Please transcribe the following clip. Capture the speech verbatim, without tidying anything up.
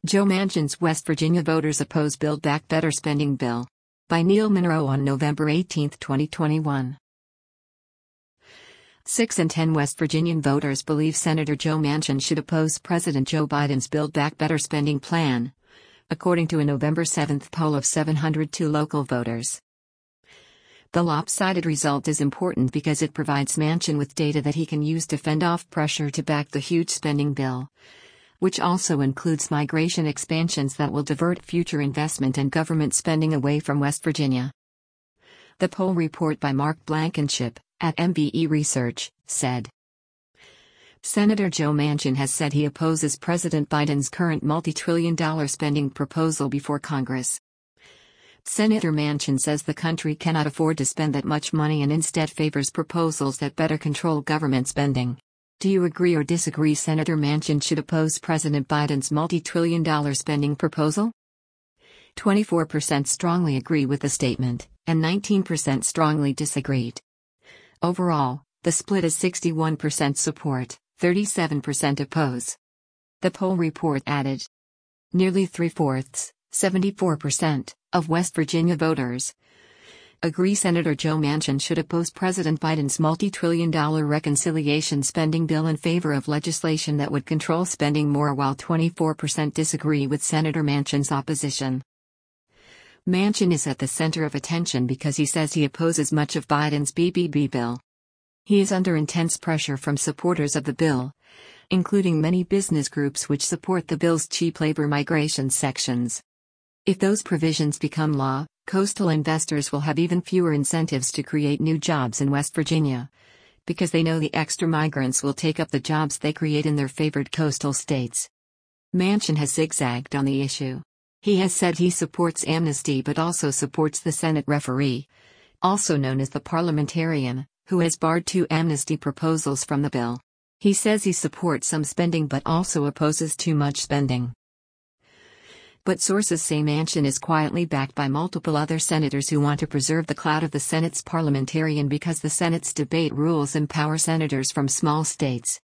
Joe Manchin's West Virginia voters oppose Build Back Better spending bill. By Neil Monroe on November eighteenth, twenty twenty-one. Six in ten West Virginian voters believe Senator Joe Manchin should oppose President Joe Biden's Build Back Better spending plan, according to a November seventh poll of seven hundred two local voters. The lopsided result is important because it provides Manchin with data that he can use to fend off pressure to back the huge spending bill, which also includes migration expansions that will divert future investment and government spending away from West Virginia. The poll report by Mark Blankenship, at M B E Research, said, Senator Joe Manchin has said he opposes President Biden's current multi-trillion dollar spending proposal before Congress. Senator Manchin says the country cannot afford to spend that much money and instead favors proposals that better control government spending. Do you agree or disagree Senator Manchin should oppose President Biden's multi-trillion dollar spending proposal? twenty-four percent strongly agree with the statement, and nineteen percent strongly disagreed. Overall, the split is sixty-one percent support, thirty-seven percent oppose. The poll report added, nearly three-fourths, seventy-four percent, of West Virginia voters agree Senator Joe Manchin should oppose President Biden's multi-trillion dollar reconciliation spending bill in favor of legislation that would control spending more, while twenty-four percent disagree with Senator Manchin's opposition. Manchin is at the center of attention because he says he opposes much of Biden's B B B bill. He is under intense pressure from supporters of the bill, including many business groups which support the bill's cheap labor migration sections. If those provisions become law, coastal investors will have even fewer incentives to create new jobs in West Virginia, because they know the extra migrants will take up the jobs they create in their favored coastal states. Manchin has zigzagged on the issue. He has said he supports amnesty but also supports the Senate referee, also known as the parliamentarian, who has barred two amnesty proposals from the bill. He says he supports some spending but also opposes too much spending. But sources say Manchin is quietly backed by multiple other senators who want to preserve the clout of the Senate's parliamentarian because the Senate's debate rules empower senators from small states,